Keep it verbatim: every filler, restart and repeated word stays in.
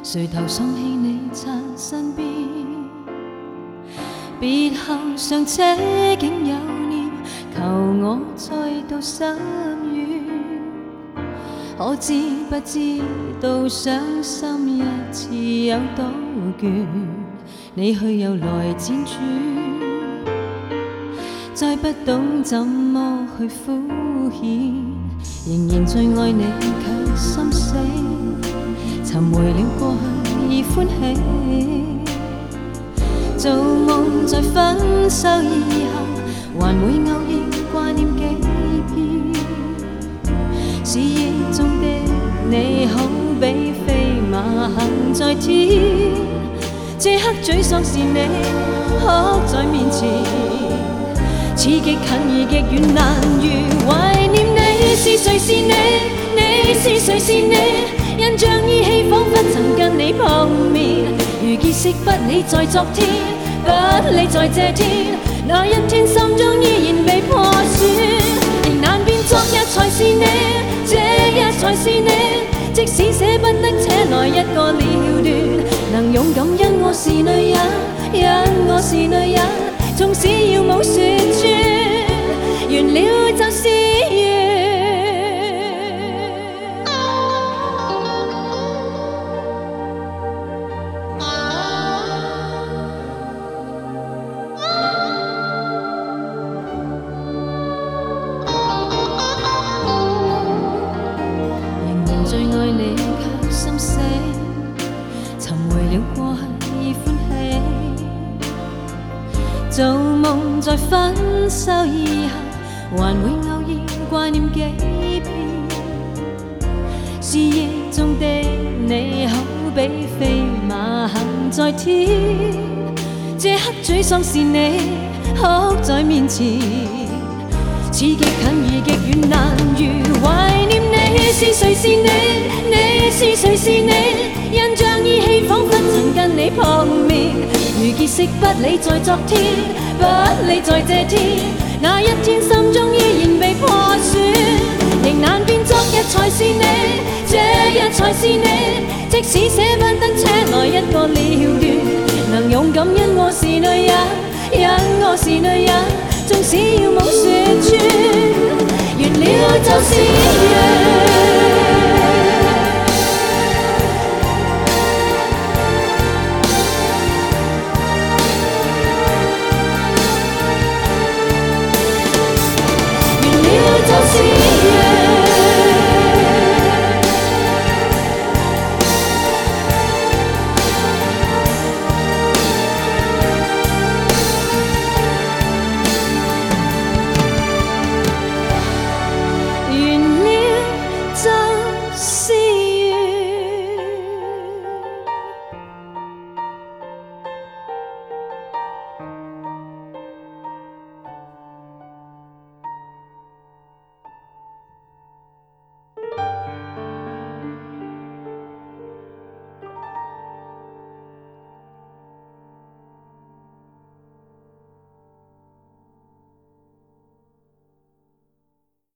垂頭想起你擦身邊，別後尚且竟有念，求我再度心軟。可知不知道傷心一次有多倦？你去又來輾轉，再不懂怎麼去敷衍，仍然最愛你卻心死。尋回了過去已歡喜，做夢在分手以後，還會偶然掛念幾遍。視野中的你好比飛馬行在天，這刻沮喪是你刻在面前，似極近而極遠，難如懷念你。是誰是你？你是誰是你？印象依稀，彷彿曾跟你碰面，如結識不理在昨天，不理在這天，那一天心中依然被破損，仍難辨昨日才是你，這日才是你。即使捨不得且來一個了斷，能勇敢因我是女人，因我是女人，縱使要冇說穿，完了就是完。最愛你卻心死，尋回了過去已歡喜，做夢在分手以後，還會偶然掛念幾遍。視野中的你好比飛馬行在天，這刻沮喪是你刻在面前，似極近而極遠，難如懷念你。是誰是你？你是誰是你？印象依稀，彷彿曾跟你碰面，如結識不理在昨天，不理在這天，那一天心中依然被破損，仍難辨昨日才是你，這日才是你。即使捨不得且來一個了斷，能勇敢因我是女人，因我是女人，縱使要冇說穿，完了就是完。